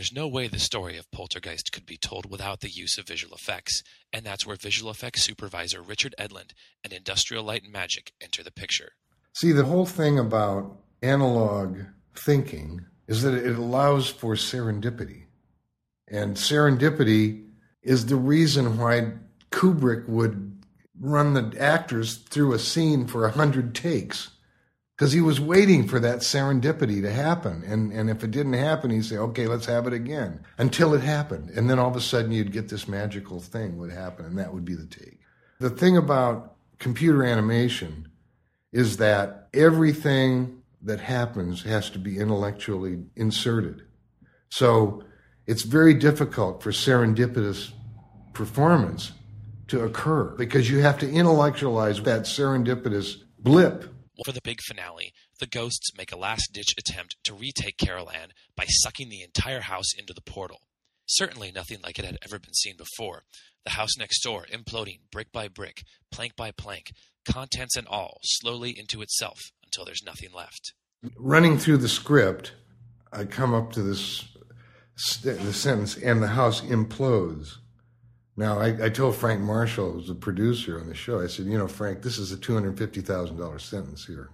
There's no way the story of Poltergeist could be told without the use of visual effects, and that's where visual effects supervisor Richard Edlund and Industrial Light and Magic enter the picture. See, the whole thing about analog thinking is that it allows for serendipity. And serendipity is the reason why Kubrick would run the actors through a scene for 100 takes, because he was waiting for that serendipity to happen. And if it didn't happen, he'd say, okay, let's have it again, until it happened. And then all of a sudden you'd get this magical thing would happen, and that would be the take. The thing about computer animation is that everything that happens has to be intellectually inserted. So it's very difficult for serendipitous performance to occur because you have to intellectualize that serendipitous blip. For the big finale, the ghosts make a last-ditch attempt to retake Carol Ann by sucking the entire house into the portal. Certainly nothing like it had ever been seen before. The house next door imploding brick by brick, plank by plank, contents and all, slowly into itself until there's nothing left. Running through the script, I come up to the sentence, and the house implodes. Now, I told Frank Marshall, who was the producer on the show, I said, Frank, this is a $250,000 sentence here.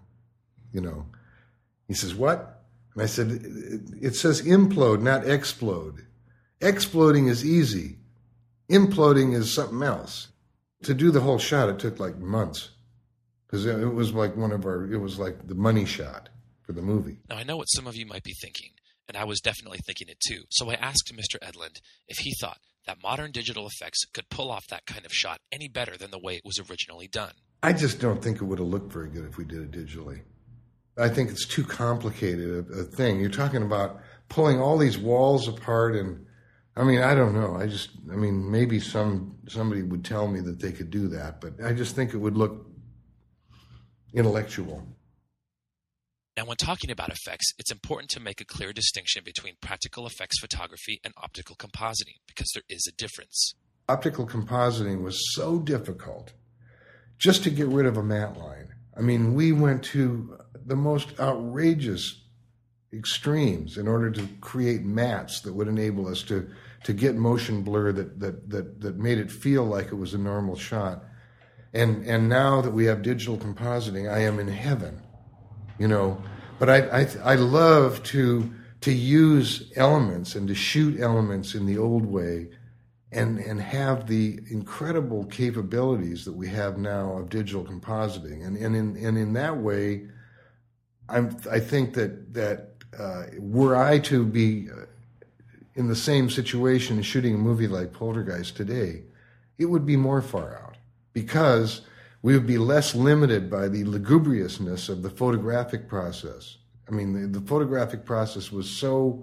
He says, what? And I said, it says implode, not explode. Exploding is easy. Imploding is something else. To do the whole shot, it took like months, because it was like it was like the money shot for the movie. Now, I know what some of you might be thinking, and I was definitely thinking it too. So I asked Mr. Edlund if he thought that modern digital effects could pull off that kind of shot any better than the way it was originally done. I just don't think it would have looked very good if we did it digitally. I think it's too complicated a thing. You're talking about pulling all these walls apart, and I don't know. Maybe somebody would tell me that they could do that, but I just think it would look intellectual. Now, when talking about effects, it's important to make a clear distinction between practical effects photography and optical compositing, because there is a difference. Optical compositing was so difficult just to get rid of a matte line. We went to the most outrageous extremes in order to create mattes that would enable us to get motion blur that made it feel like it was a normal shot. And now that we have digital compositing, I am in heaven. But I love to use elements and to shoot elements in the old way and have the incredible capabilities that we have now of digital compositing. And in that way, I think that were I to be in the same situation shooting a movie like Poltergeist today, it would be more far out, because we would be less limited by the lugubriousness of the photographic process. The photographic process was so,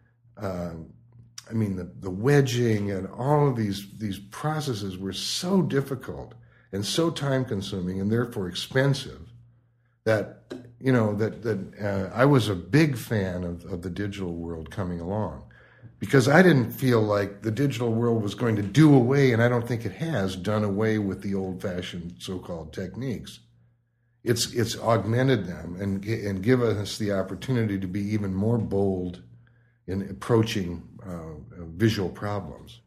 the wedging and all of these processes were so difficult and so time-consuming and therefore expensive that, I was a big fan of the digital world coming along, because I didn't feel like the digital world was going to do away, and I don't think it has done away with the old-fashioned so-called techniques. It's augmented them and given us the opportunity to be even more bold in approaching visual problems.